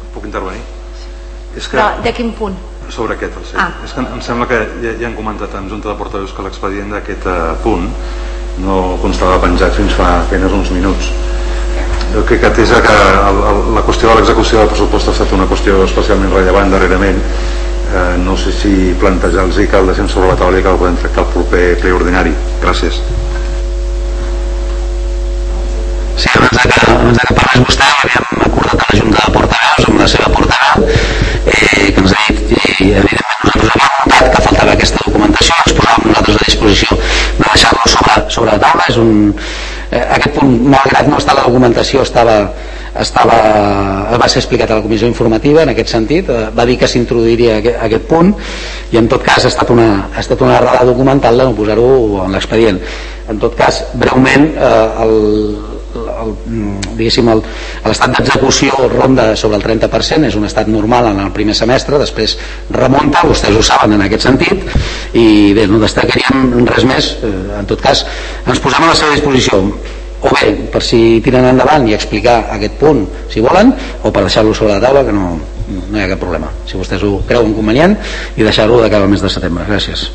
Puc intervenir? Però de quin punt? Sobre aquest, és que em sembla que ja han comentat en Junta de Portaveus que l'expedient d'aquest punt no constava penjat fins fa apenas uns minuts. Jo crec que atesa que la qüestió de l'execució del pressupost ha estat una qüestió especialment rellevant darrerament, no sé si plantejar-los que el deixem sobre la taula i que el podem tractar el proper ple ordinari. Gràcies. Sí, abans que parlés vostè, havíem acordat a la Junta de Portaveus amb la seva portaveu que ens ha dit, i evidentment nosaltres havíem notat que faltava aquesta documentació, ens posàvem nosaltres a disposició de deixar-lo sobre la taula. Aquest punt, malgrat no estar a la documentació, va ser explicat a la comissió informativa en aquest sentit, va dir que s'introduiria aquest punt, i en tot cas ha estat una errada documental de no posar-ho en l'expedient. En tot cas, breument, l'estat d'execució ronda sobre el 30%, és un estat normal en el primer semestre, després remunta, vostès ho saben en aquest sentit, i bé, no destacaríem res més. En tot cas, ens posem a la seva disposició, o bé per si tiren endavant i explicar aquest punt si volen, o per deixar-lo sobre la taula, que no hi ha cap problema, si vostès ho creuen convenient, i deixar-ho de cara al mes de setembre. Gràcies.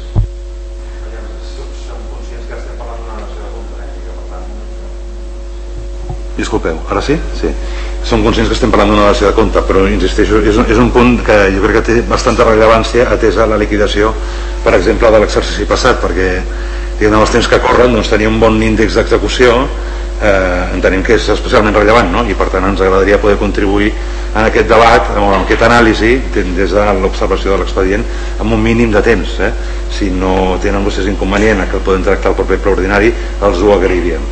Disculpeu, ara sí? Sí. Som conscients que estem parlant d'una dació de compte, però insisteixo, és un punt que jo crec que té bastanta rellevància atesa la liquidació, per exemple, de l'exercici passat, perquè en els temps que corren doncs, tenir un bon índex d'execució entenem que és especialment rellevant, no? I per tant ens agradaria poder contribuir en aquest debat, en aquest anàlisi des de l'observació de l'expedient amb un mínim de temps. Si no tenen vostès inconvenient que el poden tractar el proper ple ordinari, els ho agrairíem.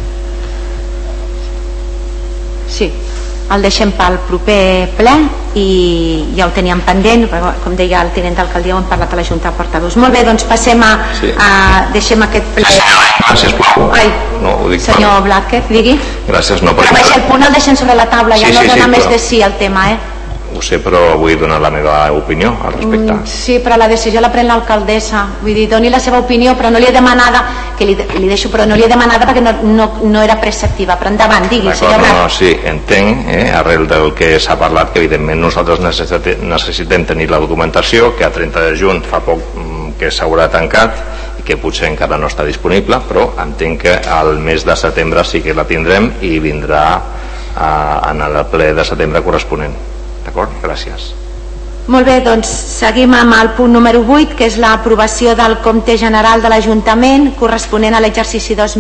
Sí, el deixem pel proper ple i ja ho teníem pendent, però com deia el tinent d'alcaldia, ho hem parlat a la Junta de Portaveus. Molt bé, doncs passem deixem aquest ple. Sisplau. Ai, senyor Blázquez, digui. Gràcies, no, però el punt el deixem sobre la taula, ja no dona més de sí el tema, Ho sé, però vull donar la meva opinió al respecte. Sí, però la decisió la pren l'alcaldessa. Vull dir, doni la seva opinió, però no li he demanada, que li deixo, però no li he demanada perquè no era preceptiva. Però endavant, digui, senyor Blat. Sí, entenc, arrel del que s'ha parlat, que evidentment nosaltres necessitem tenir la documentació, que a 30 de juny fa poc que s'haurà tancat i que potser encara no està disponible, però entenc que al mes de setembre sí que la tindrem i vindrà en el ple de setembre corresponent. D'acord? Gràcies. Molt bé, doncs seguim amb el punt número 8, que és l'aprovació del compte general de l'Ajuntament corresponent a l'exercici 2020.